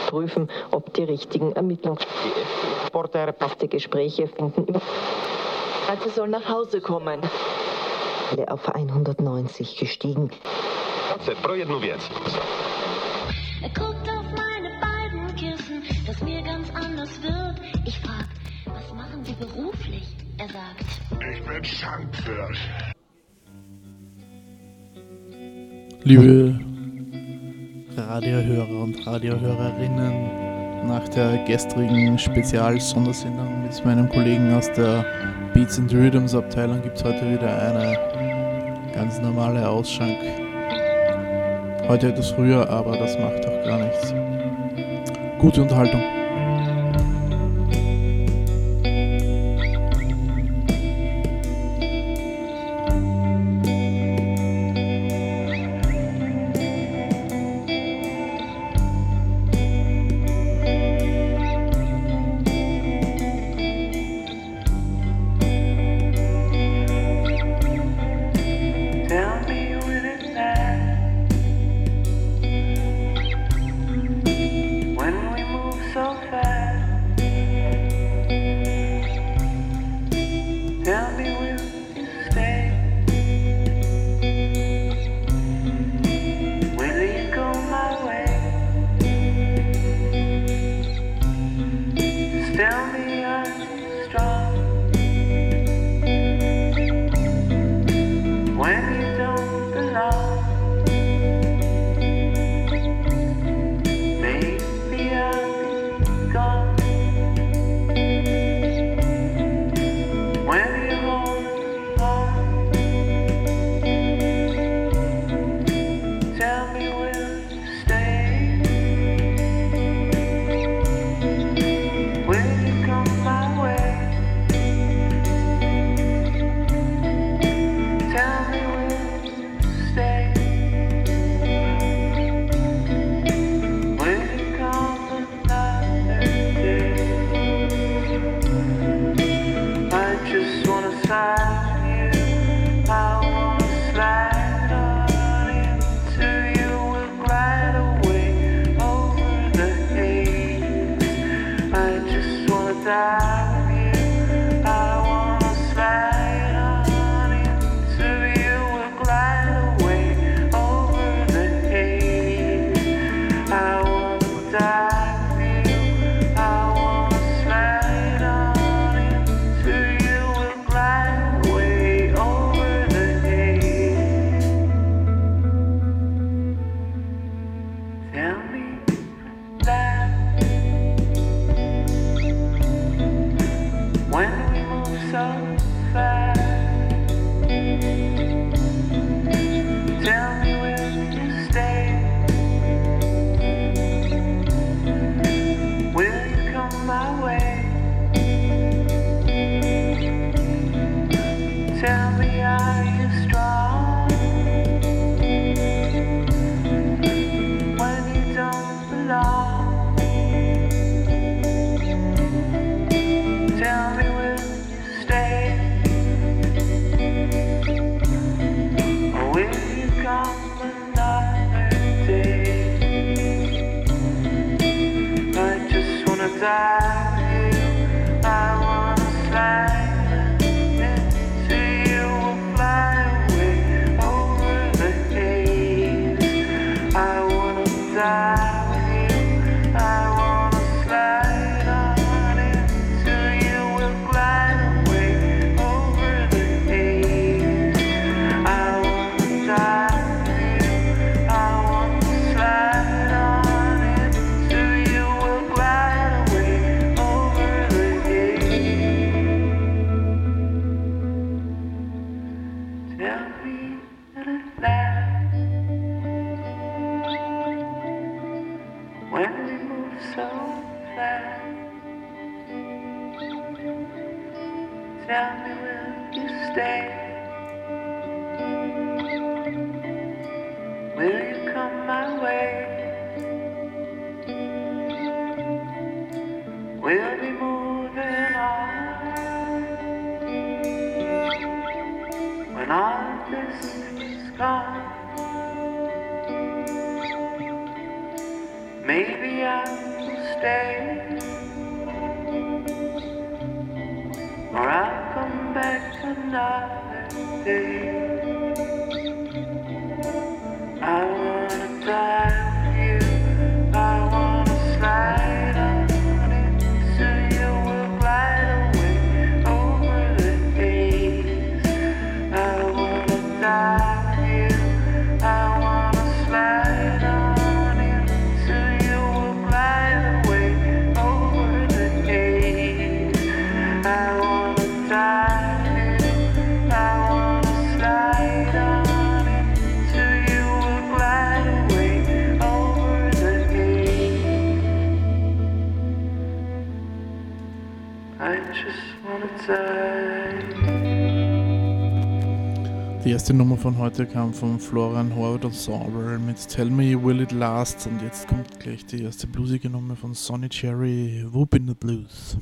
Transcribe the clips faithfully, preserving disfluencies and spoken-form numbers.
prüfen, ob die richtigen ermittlungsborderte Gespräche finden. Also soll nach Hause kommen. Auf hundertneunzig gestiegen. Pro jedną věc. Er guckt auf meine beiden Kissen, dass mir ganz anders wird. Ich frag, was machen Sie beruflich? Er sagt, ich bin Schankwirt. Liebe Radiohörer und Radiohörerinnen, nach der gestrigen Spezial-Sondersendung mit meinem Kollegen aus der Beats and Rhythms Abteilung gibt es heute wieder eine ganz normale Ausschank. Heute etwas früher, aber das macht auch gar nichts. Gute Unterhaltung. Maybe I'm stay, or I'll come back another day. I wanna die with you, I wanna slide on into you, we'll glide away over the days. I wanna die with you, I wanna slide on into you, we'll glide away over the days. I wanna die with you, I wanna slide on. Die erste Nummer von heute kam von Florian Howard Ensemble mit Tell Me Will It Last, und jetzt kommt gleich die erste bluesige Nummer von Sonny Cherry, Whoop in the Blues.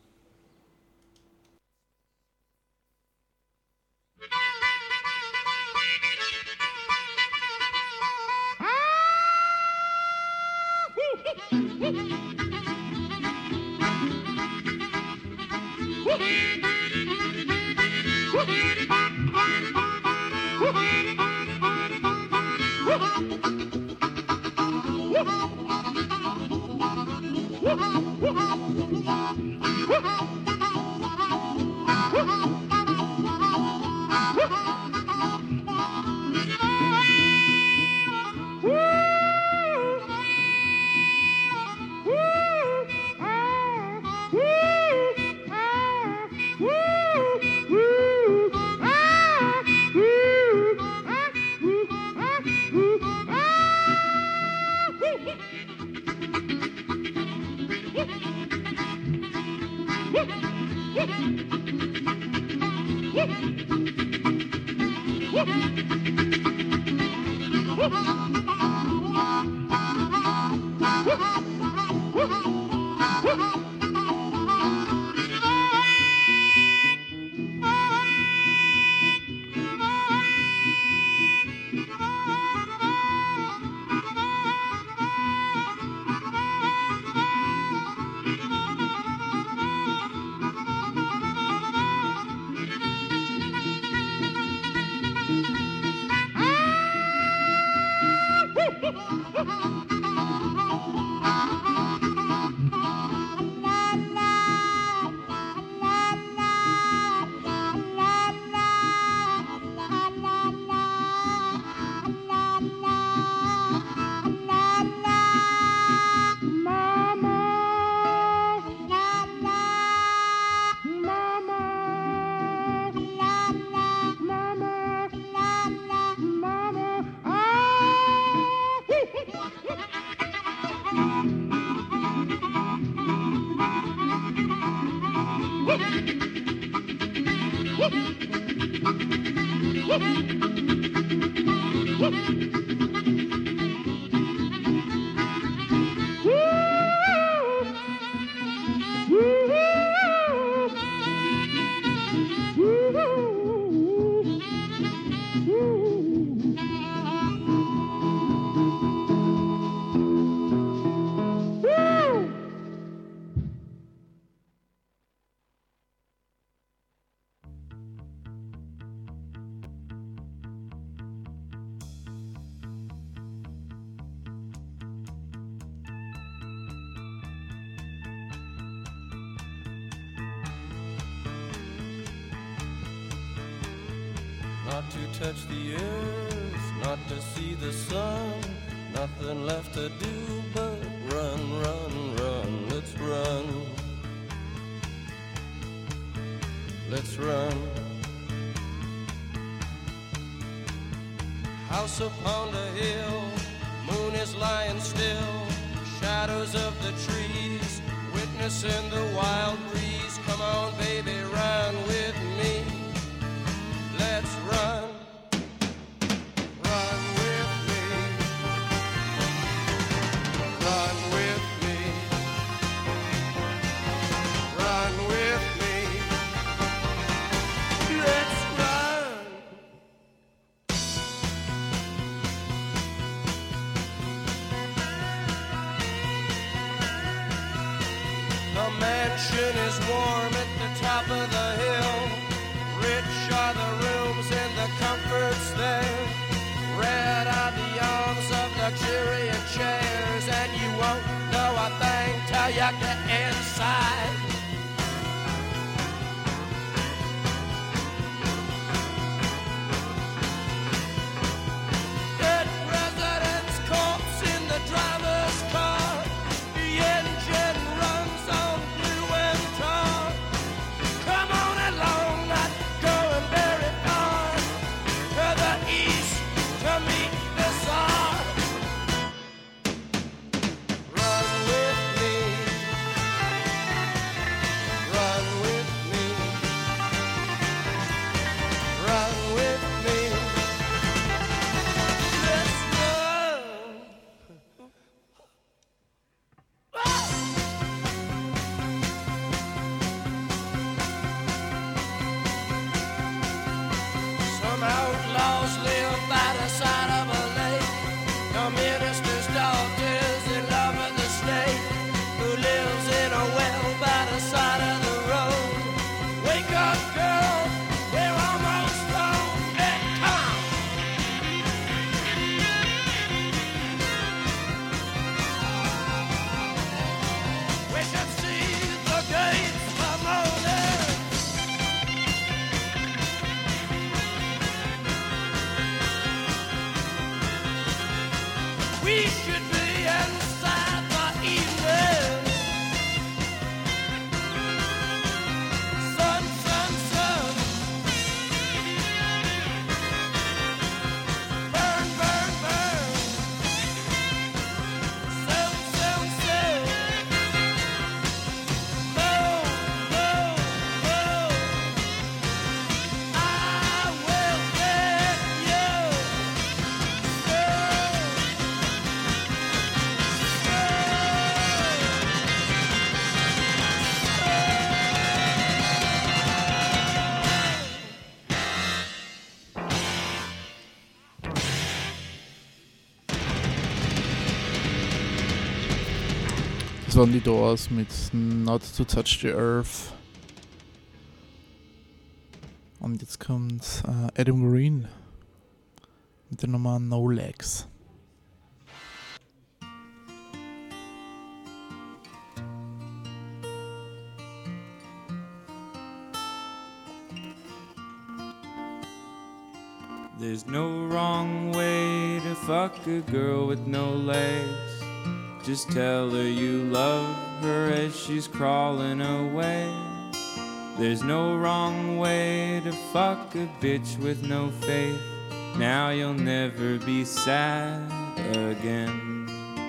Not to touch the earth, not to see the sun, nothing left to do but run, run, run. Let's run, let's run. House upon the hill, moon is lying still, shadows of the trees, witnessing the wild breeze. Come on baby, run with me. Let's run, run with me, run with me, run with me, let's run. ocean is warm at the top of the hill. Rich are the rooms and the comforts there. Red are the arms of luxuriant chairs, and you won't know a thing till you get inside. Dead president's corpse in the driver's car. The engine runs on glue and tar. Come on along, not going very far. To the east to meet the Tsar. Run with me. Run with me. Run with me. Let's run. Some outlaws live by the side of a lake. The minister's daughter is in love with the snake who lives in a well by the side of the road. Wake up, girl, we're almost home. Hey, come on. We should see the gates of morning. We should be inside the evening. Sun, sun, sun. Burn, burn, burn. Soon, soon, soon. Move, move, move. I will get you. Das waren die Doors mit Not to Touch the Earth. Und jetzt kommt äh, Adam Green mit der Nummer No Legs. There's no wrong way to fuck a girl with no legs. Just tell her you love her as she's crawling away. There's no wrong way to fuck a bitch with no faith. Now you'll never be sad again.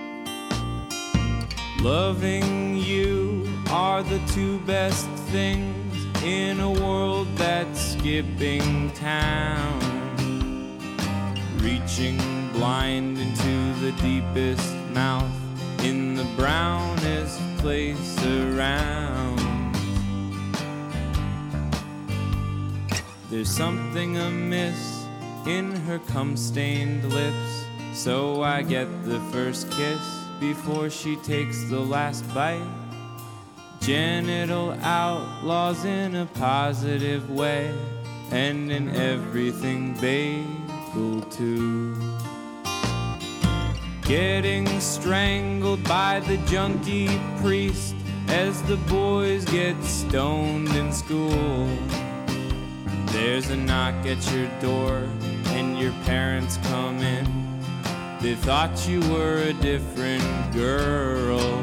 Loving you are the two best things in a world that's skipping town. Reaching blind into the deepest mouth in the brownest place around. There's something amiss in her cum-stained lips, so I get the first kiss before she takes the last bite. Genital outlaws in a positive way, and in everything bagel too. Getting strangled by the junkie priest as the boys get stoned in school. There's a knock at your door and your parents come in. They thought you were a different girl.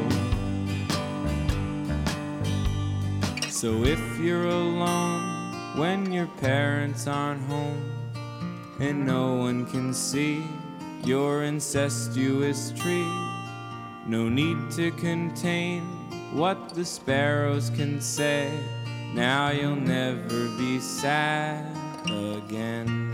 So if you're alone when your parents aren't home and no one can see your incestuous tree, no need to contain what the sparrows can say. Now you'll never be sad again.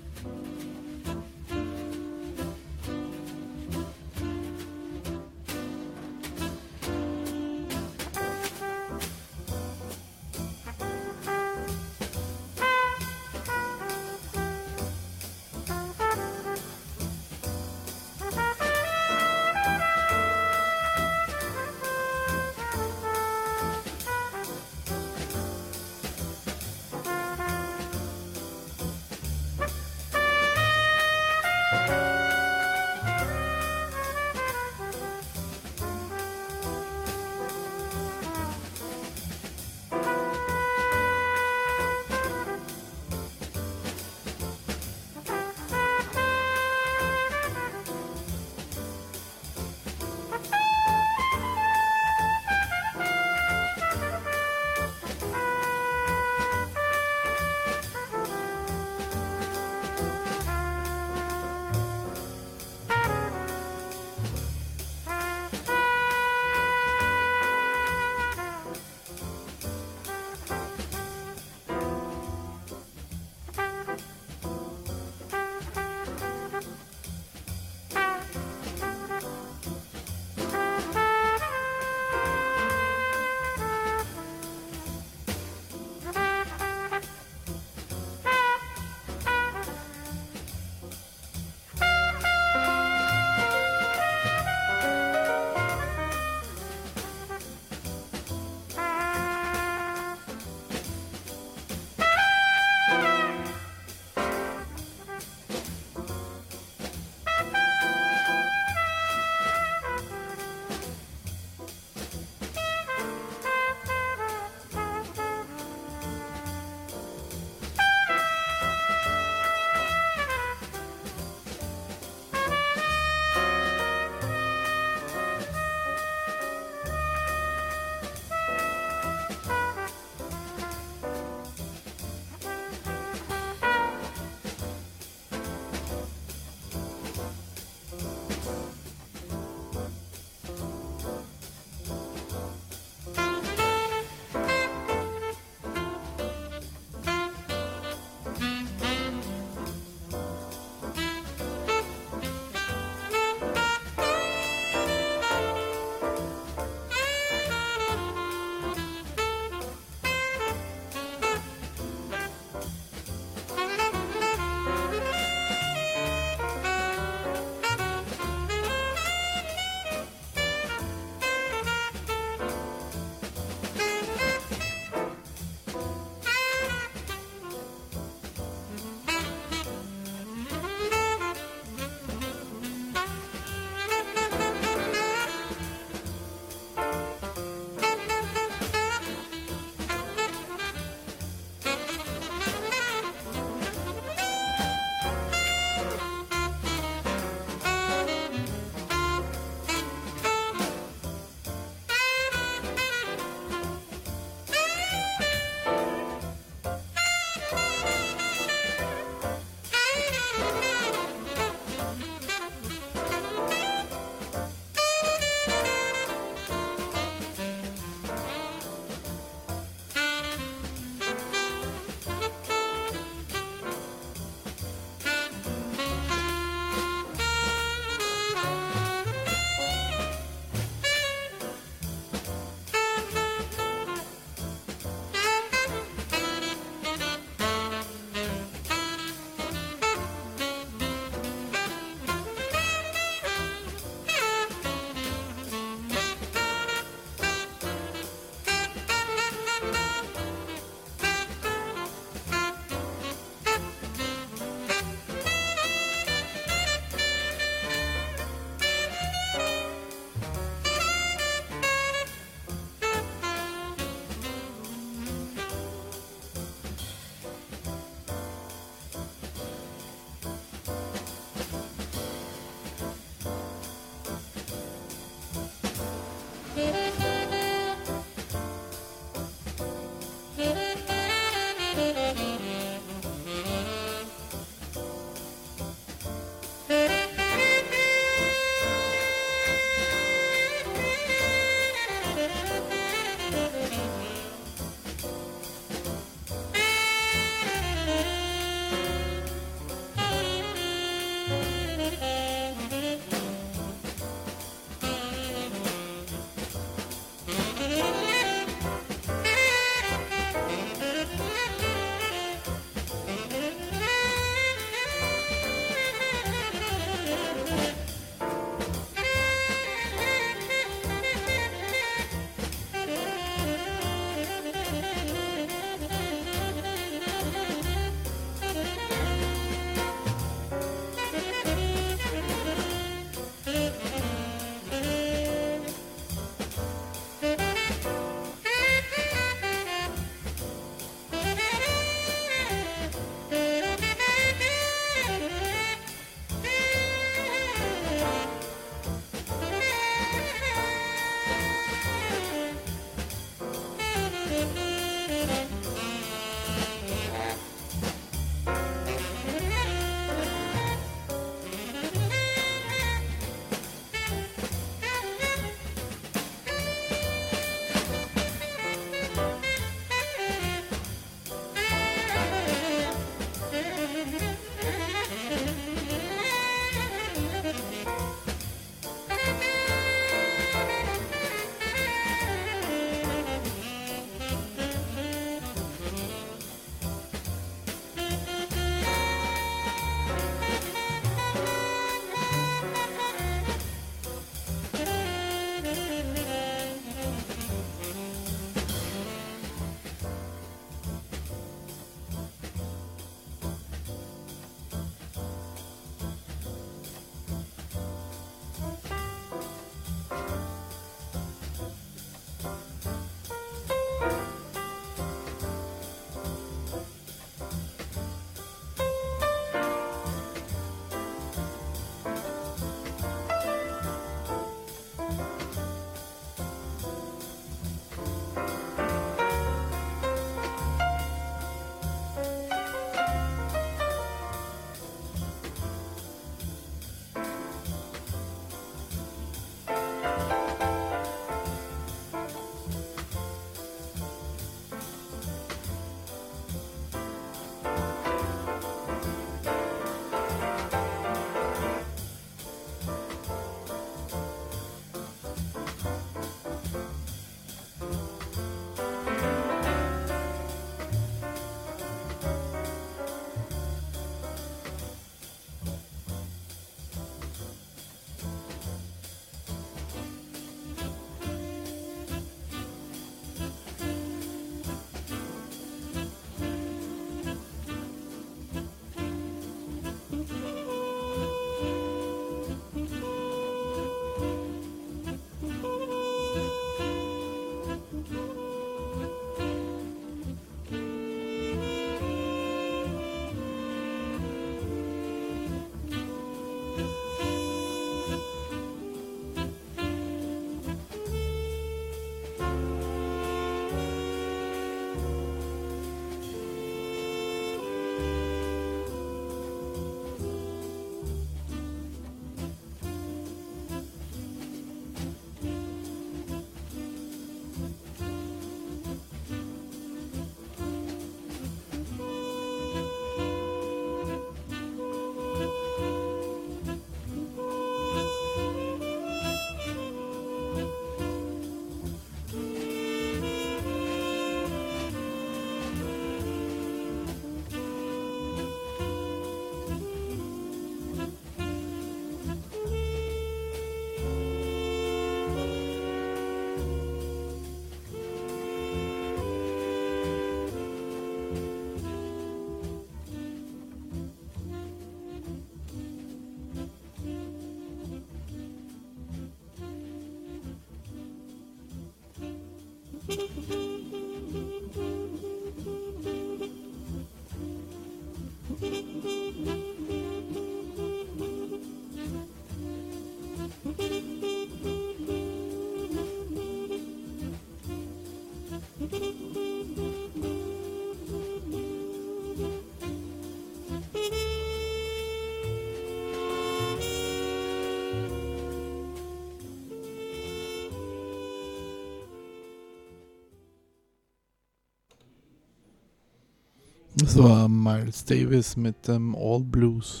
Das war Miles Davis mit dem All Blues.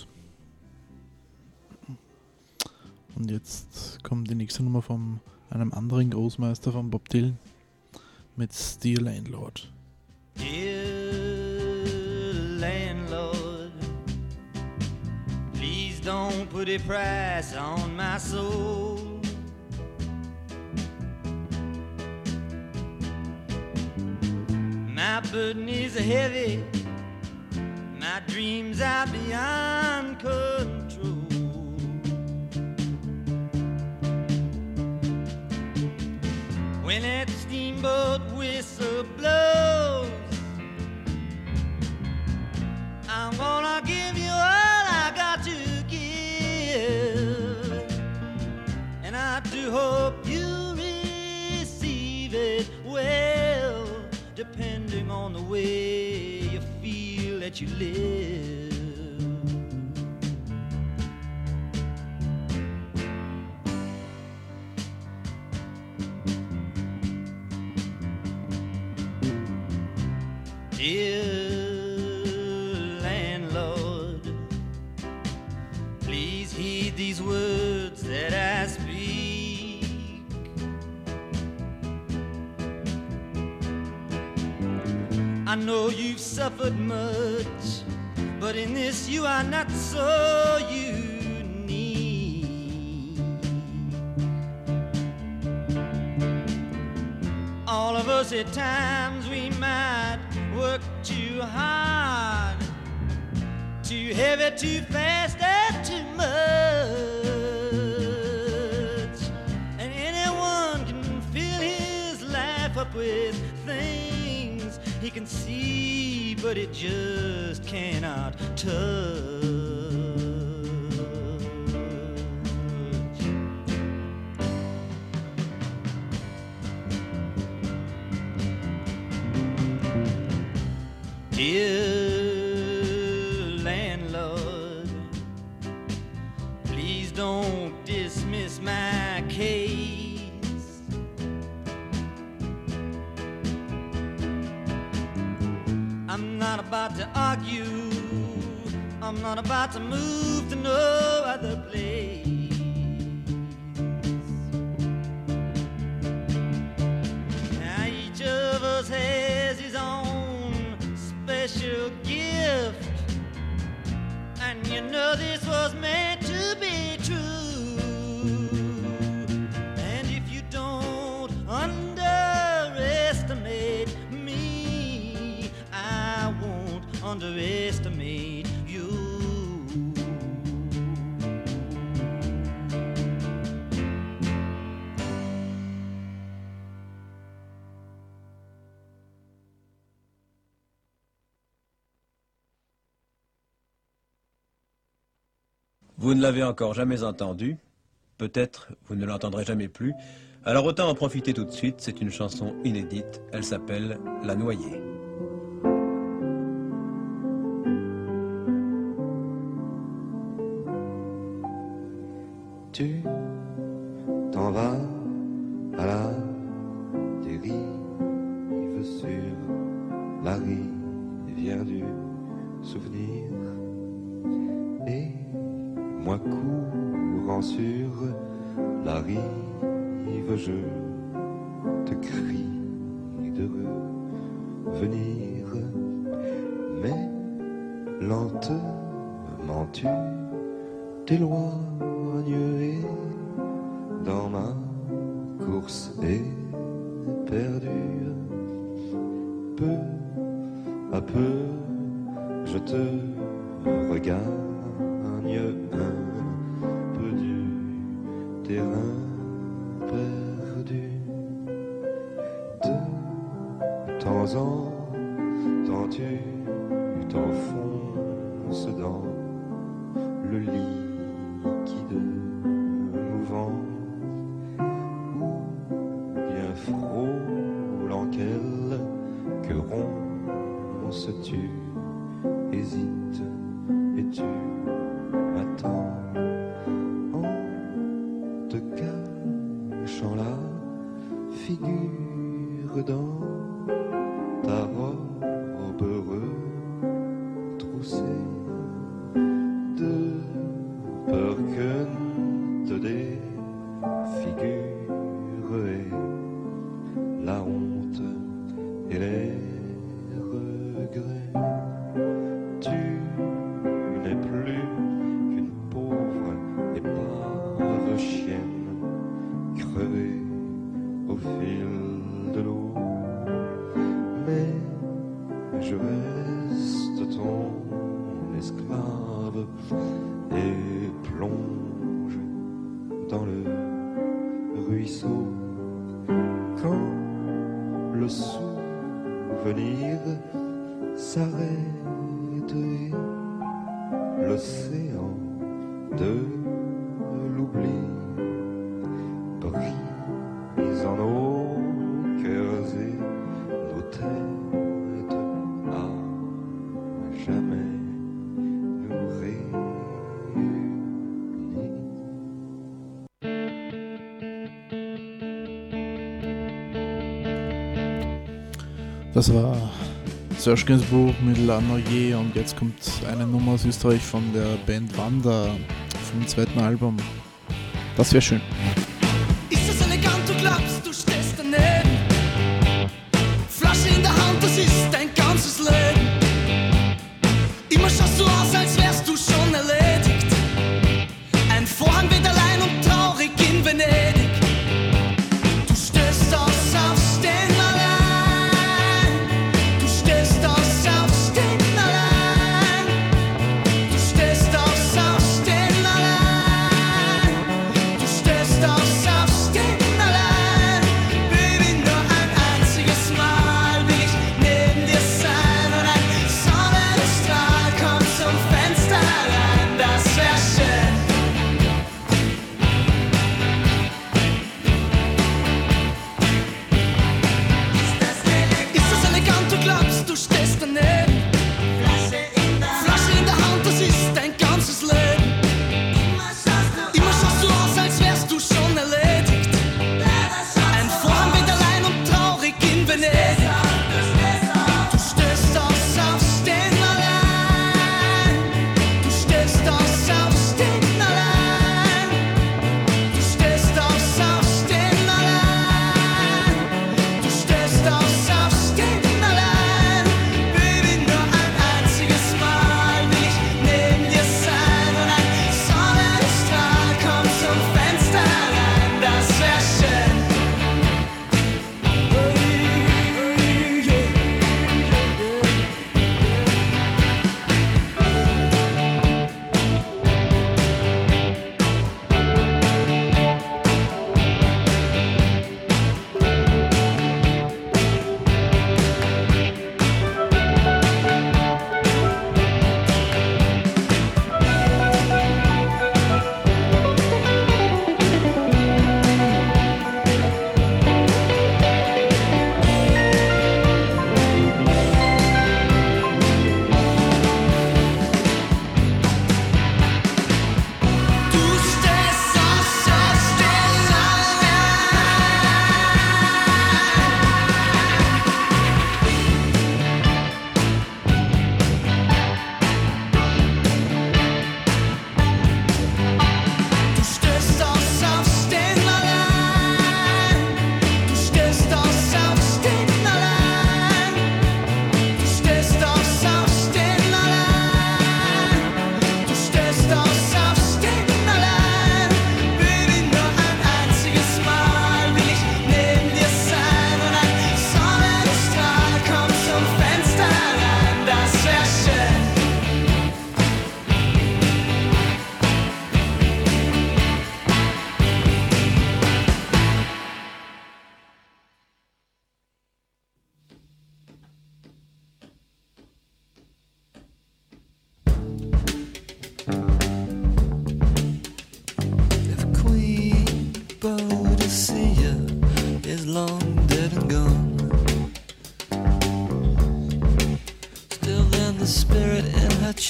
Und jetzt kommt die nächste Nummer von einem anderen Großmeister von Bob Dylan mit Dear Landlord. Dear landlord, please don't put a price on my soul. My burden is heavy, my dreams are beyond control. When that steamboat whistle blows, I'm gonna give you all I got to give, and I do hope you receive it well, depending on the way you feel that you live. Dear landlord, please heed these words that I speak. I know you've suffered much, but in this you are not so unique. All of us at times we might work too hard, too heavy, too fast, and too much. And anyone can fill his life up with things he can see, but it just cannot touch. Dear landlord, please don't dismiss my case. I'm not about to argue, I'm not about to move to no other place. Now each of us has his own special gift, and you know this was meant to be true. And if you don't underestimate me, I won't underestimate you. Vous ne l'avez encore jamais entendu, peut-être vous ne l'entendrez jamais plus, alors autant en profiter tout de suite, c'est une chanson inédite, elle s'appelle La Noyée. Tu t'en vas à la dérive sur la rivière du souvenir, et moi courant sur la rive, je te crie de revenir, mais lentement tu t'éloignes et dans ma course éperdue, peu à peu je te regagne un peu du terrain perdu. De entends-tu t'enfonces dans le liquide mouvant, ou bien frôlant quelque ronce-tu, hésites et tu attends en te cachant la figure dans ta robe retroussée, de peur que te défigure et la honte et les regrets. Tu n'es plus qu'une pauvre épave chienne crevée au fil de l'eau, mais je reste ton esclave et plonge dans le ruisseau. Quand le souvenir s'arrête et l'océan de l'oubli brise en nos cœurs et nos têtes à jamais nous réunir. Das war Serge Gainsbourg mit La Noyer und jetzt kommt eine Nummer aus Österreich von der Band Wanda vom zweiten Album. Das wäre schön. Ist das elegant, du glaubst, du stehst daneben? Flasche in der Hand, das ist dein ganzes Leben. Immer schaust du aus, als wärst du schon erledigt. Ein Vorhang weht allein und traurig in Venedig. Du stößt aus Aufstehen allein. Du stößt aus Aufstehen allein. Du stößt aus Aufstehen allein. Du stößt aus Aufstehen allein. Baby, nur ein einziges Mal will ich neben dir sein und ein Sonnenstrahl kommt zum Fenster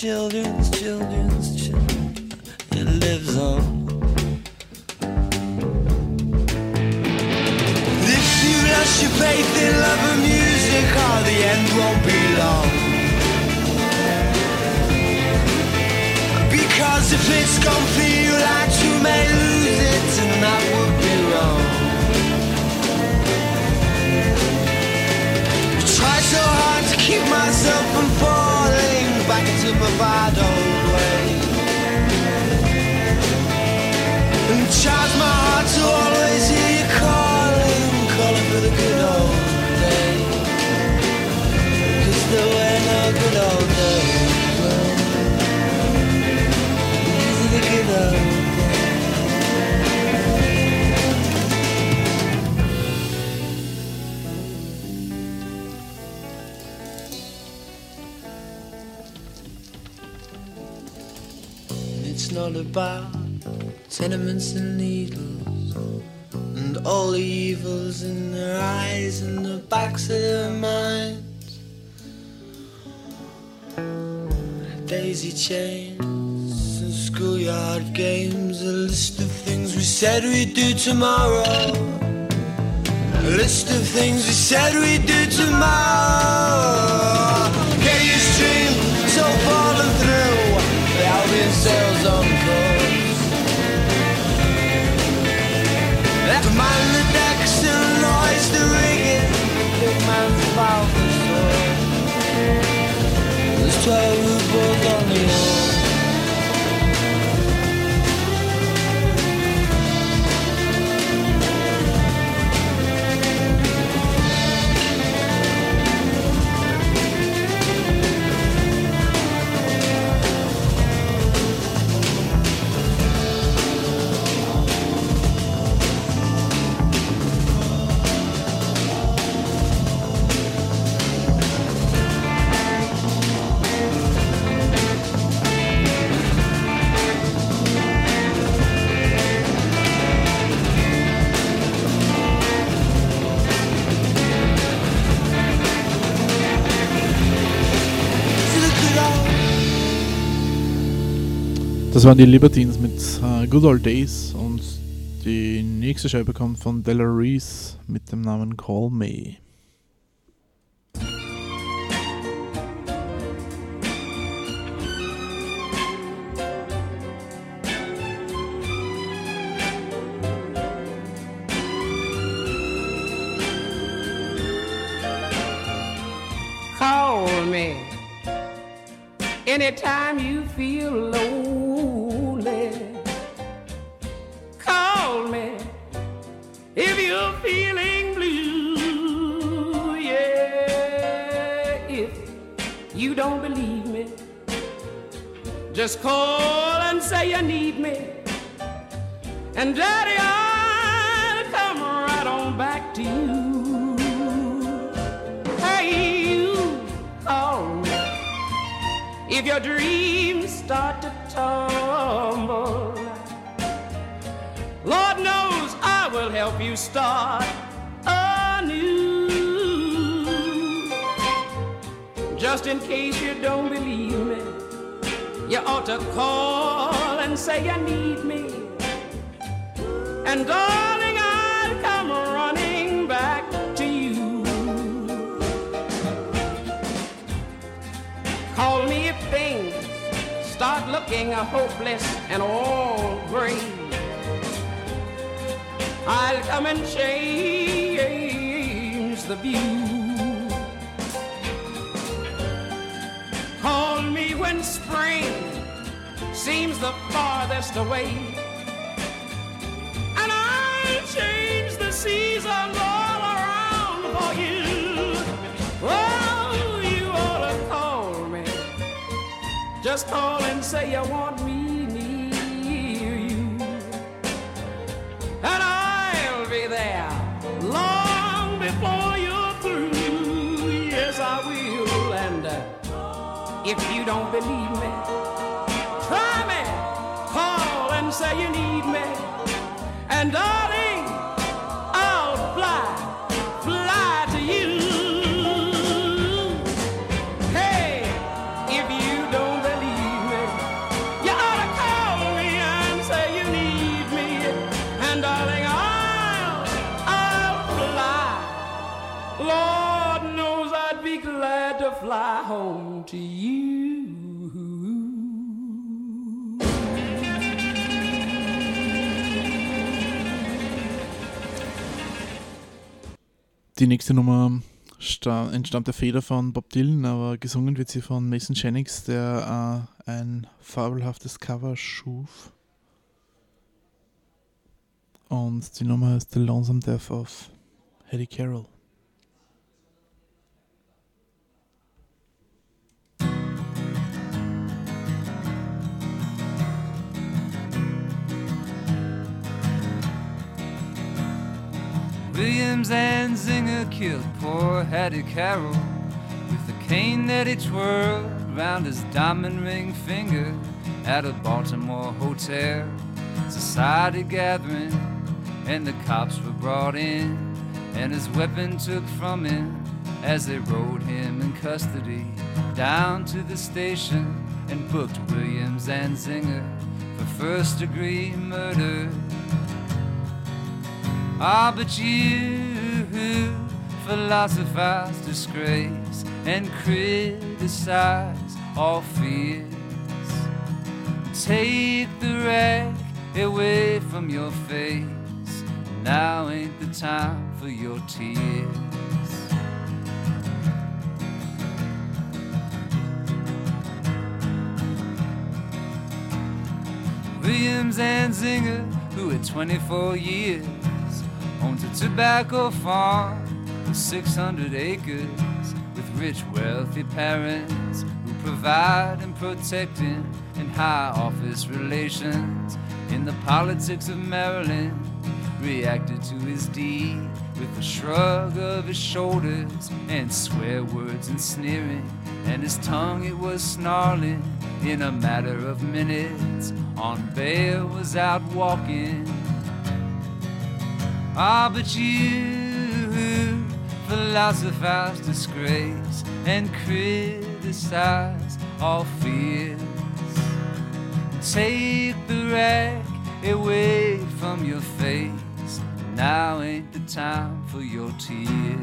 children's children's children. It lives on. If you lost your faith in love and music, oh, the end won't be long. Because if it's gone for you, like you may lose it, and that would be wrong. I try so hard to keep myself from falling back into my bad old way, and charge my heart to always hear you calling, calling for the good old days. 'Cause there were no good old days. These are the good old days. It's not about tenements and needles and all the evils in their eyes and the backs of their minds. Daisy chains and schoolyard games, a list of things we said we'd do tomorrow, a list of things we said we'd do tomorrow. Get your stream so falling through the Albion sails on course. To man the decks and noise the rigging, big man's about the sword. There's twelve rubles on the oar. Das waren die Libertines mit uh, Good Old Days, und die nächste Scheibe kommt von Della Reese mit dem Namen Call Me. Call me anytime you feel lonely. Call me if you're feeling blue. Yeah, if you don't believe me, just call and say you need me, and Daddy, I'll come right on back to you. Hey, you call me if your dreams start to tumble. Lord knows I will help you start anew. Just in case you don't believe me, you ought to call and say you need me, and darling, I'll come running back to you. Call me if things start looking hopeless and all gray. I'll come and change the view. Call me when spring seems the farthest away, and I'll change the seasons all around for you. Oh, you ought to call me. Just call and say you want me near you, and I'll be there long before you're through. Yes, I will. And uh, if you don't believe me, try me. Call and say you need me, and darling, I'll fly, fly to you. Hey, if you don't believe to fly home to you. Die nächste Nummer sta- entstammt der Feder von Bob Dylan, aber gesungen wird sie von Mason Jennings, der äh, ein fabelhaftes Cover schuf. Und die Nummer ist The Lonesome Death of Eddie Carroll. Williams and Zinger killed poor Hattie Carroll with the cane that he twirled round his diamond ring finger at a Baltimore hotel. Society gathering, and the cops were brought in, and his weapon took from him as they rode him in custody down to the station and booked Williams and Zinger for first degree murder. Ah, but you philosophize disgrace and criticize all fears. Take the rag away from your face. Now ain't the time for your tears. Williams and Zinger, who at twenty-four years owns a tobacco farm with six hundred acres, with rich, wealthy parents who provide and protect him in high office relations in the politics of Maryland, reacted to his deed with a shrug of his shoulders and swear words and sneering, and his tongue it was snarling. In a matter of minutes, on bail was out walking. Ah, but you philosophize disgrace and criticize all fears. Take the rag away from your face. Now ain't the time for your tears.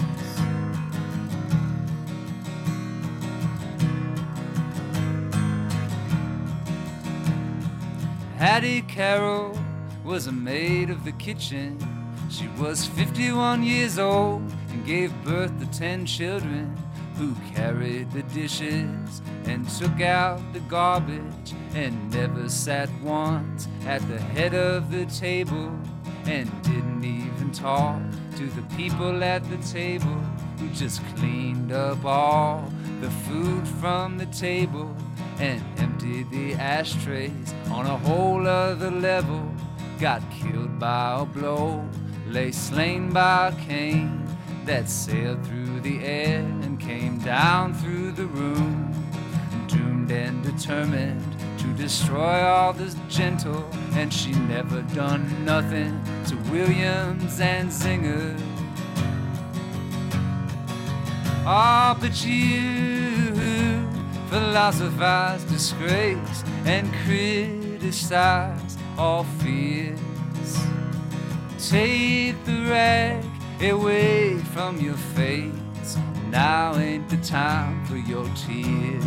Hattie Carroll was a maid of the kitchen. She was fifty-one years old and gave birth to ten children who carried the dishes and took out the garbage and never sat once at the head of the table and didn't even talk to the people at the table who just cleaned up all the food from the table and emptied the ashtrays on a whole other level. Got killed by a blow, lay slain by a cane that sailed through the air and came down through the room, doomed and determined to destroy all the gentle, and she never done nothing to Williams and Zinger. Ah, but you philosophize disgrace and criticize all fears. Take the rag away from your face. Now ain't the time for your tears.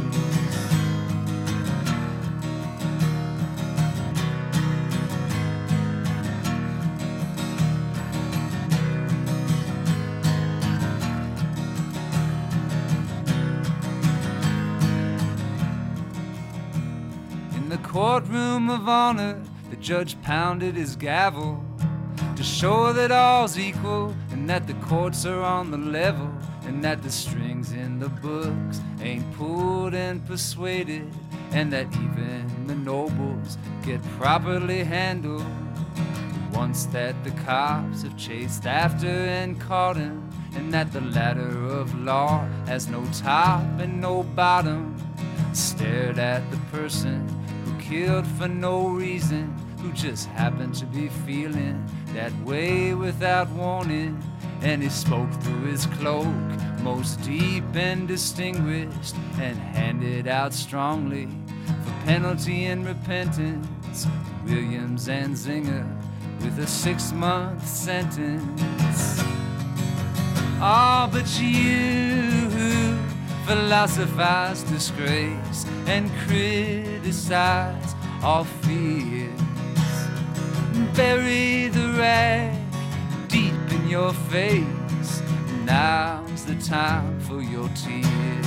In the courtroom of honor, the judge pounded his gavel to show that all's equal and that the courts are on the level and that the strings in the books ain't pulled and persuaded and that even the nobles get properly handled. Once that the cops have chased after and caught him and that the ladder of law has no top and no bottom, stared at the person who killed for no reason, who just happened to be feeling that way without warning, and he spoke through his cloak, most deep and distinguished, and handed out strongly for penalty and repentance Williams and Zinger with a six-month sentence. Ah, but you philosophize disgrace and criticize all fears. Bury the rag deep in your face. Now's the time for your tears.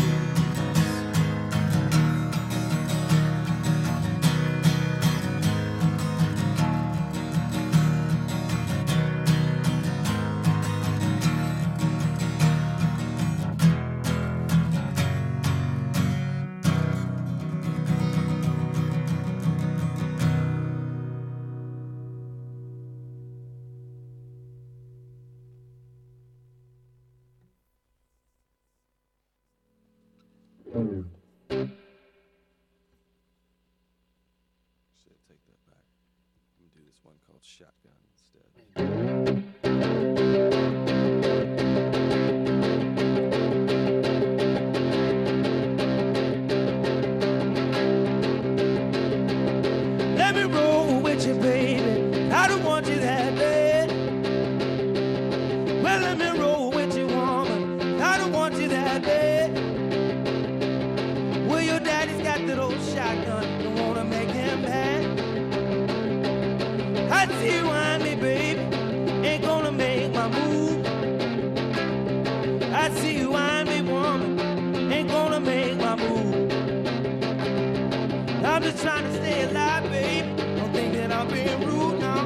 Let me roll with you, baby. I don't want you that bad. Well, let me roll with you, woman. I don't want you that bad. Well, your daddy's got that old shotgun. Don't wanna make him mad. I see you on me, baby. Ain't gonna make my move. I see you on me, woman. Ain't gonna make my move. I'm just trying to stay alive, baby. Don't think that I'm being rude now.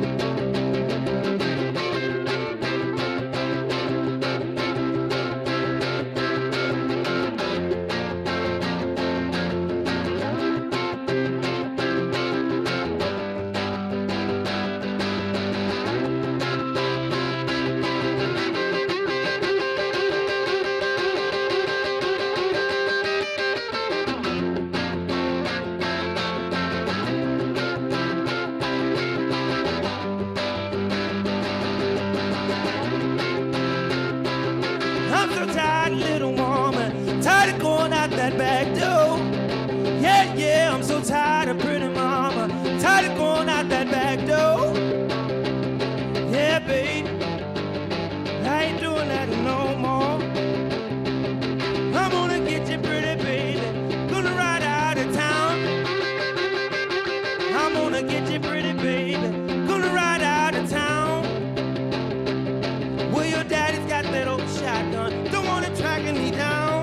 I'm so tired, little woman, tired of going out that back door. Yeah, yeah, I'm so tired of pretty mama, tired of going out that back door. Yeah, baby, I ain't doing that no more. I'm gonna get you pretty, baby, gonna ride out of town. I'm gonna get you pretty, baby, gonna ride out of town. Well, your daddy's got that old shotgun, don't want it tracking me down.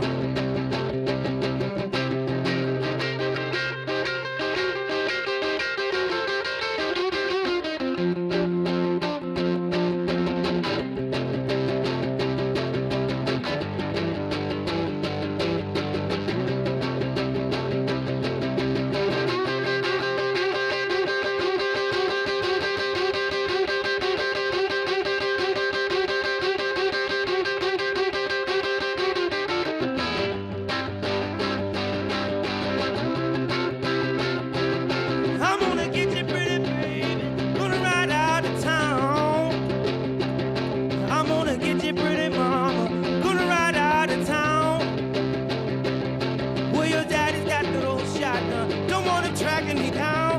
I'm gonna get you pretty, baby, gonna ride out of town. I'm gonna get you pretty, mama, gonna ride out of town. Well, your daddy's got that old shotgun, don't want it tracking me down.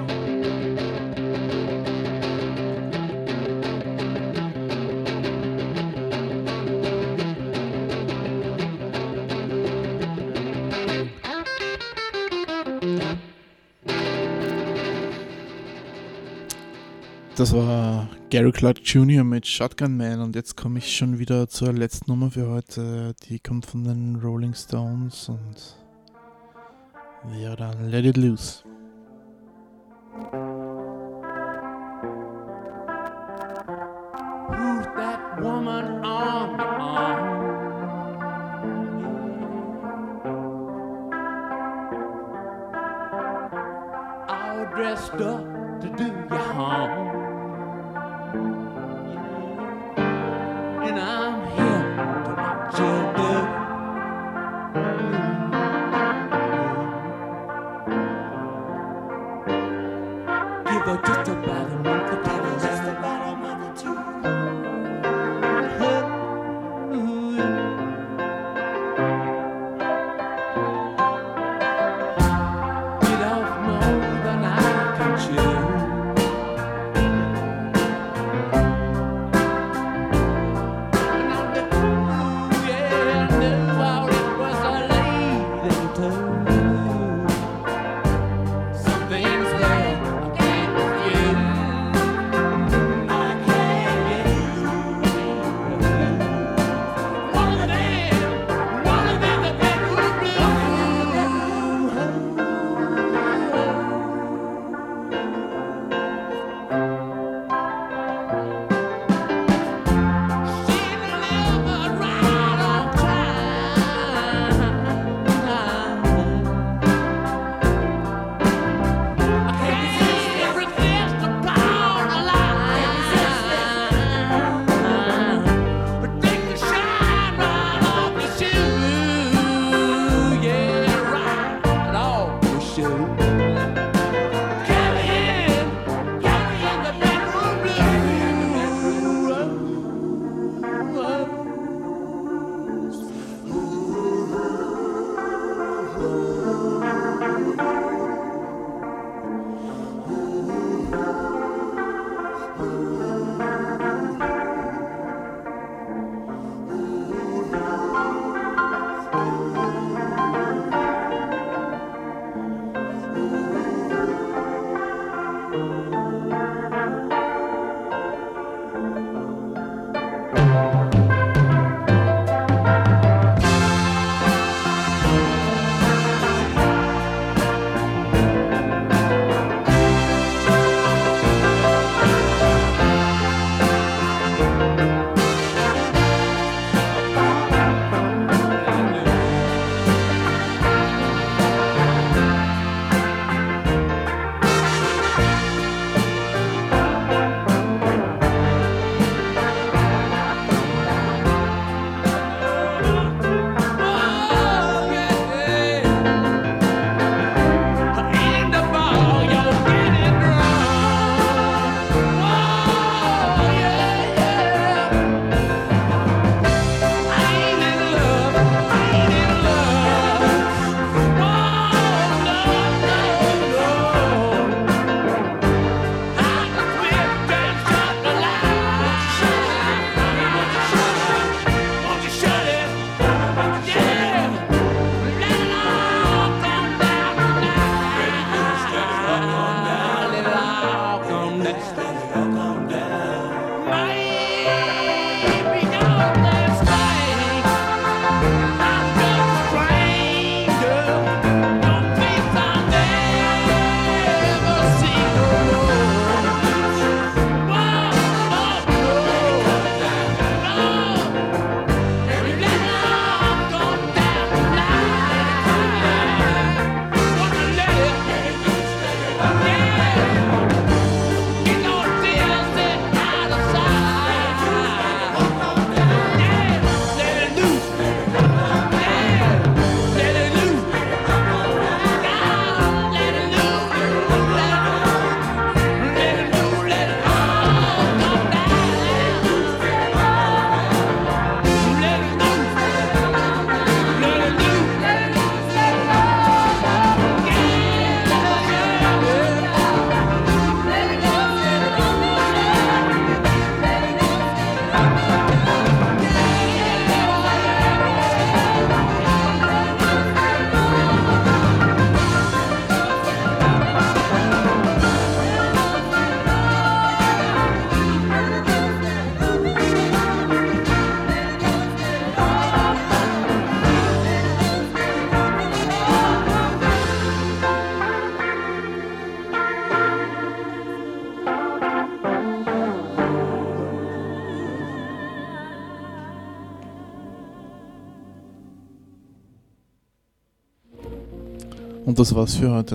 Das war Gary Clark Junior mit Shotgun Man und jetzt komme ich schon wieder zur letzten Nummer für heute. Die kommt von den Rolling Stones und ja, dann Let It Loose. Who's that woman on the arm? All dressed up to do you harm. And I'm here to watch you do. Give her just about a month or two. Just about a month or two. Get off more than I can chew. And on the ooh, yeah, I knew all it was a lady. Und das war's für heute.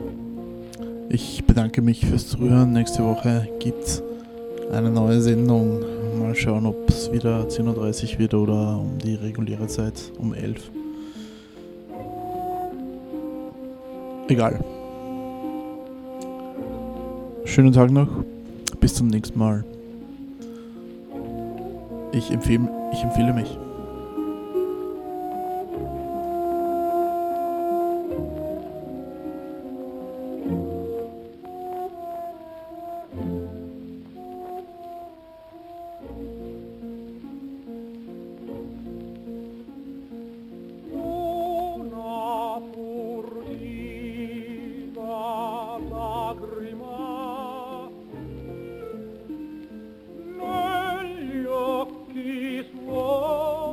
Ich bedanke mich fürs Zuhören. Nächste Woche gibt's eine neue Sendung. Mal schauen, ob es wieder zehn Uhr dreißig wird oder um die reguläre Zeit um elf. Egal. Schönen Tag noch. Bis zum nächsten Mal. Ich empfehle, ich empfehle mich. Negli occhi suoi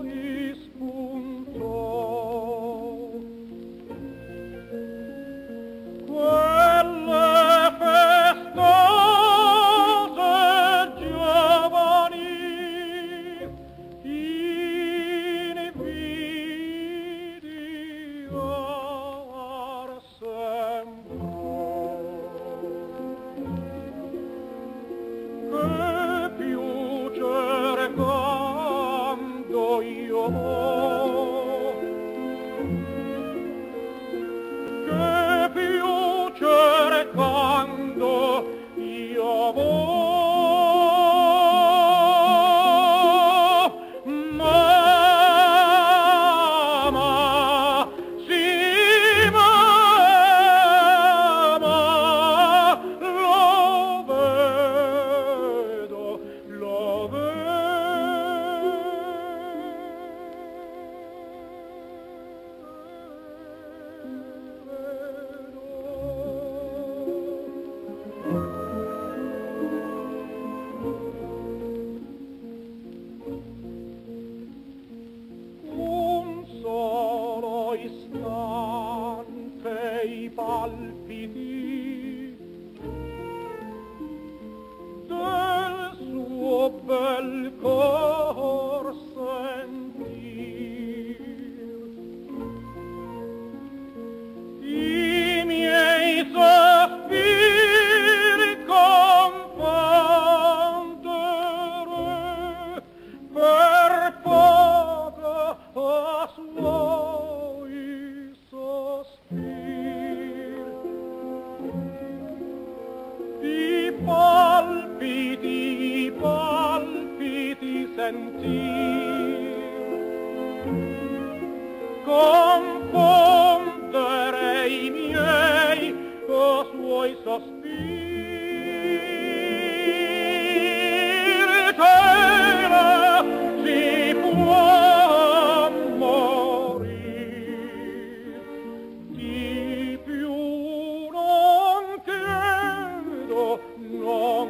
i palpiti, i palpiti sentir, confondere i miei o suoi sospiri, c'era, si può morir, di più non chiedo, non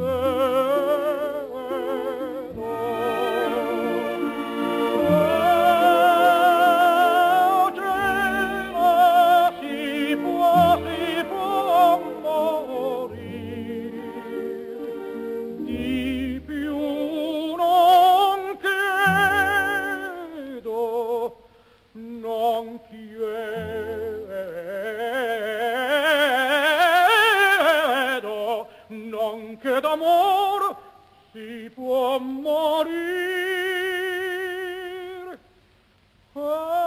chiedo. Oh, c'era, si può, si può morir, di più non chiedo, non chiedo, non che d'amor si può morir. Ah,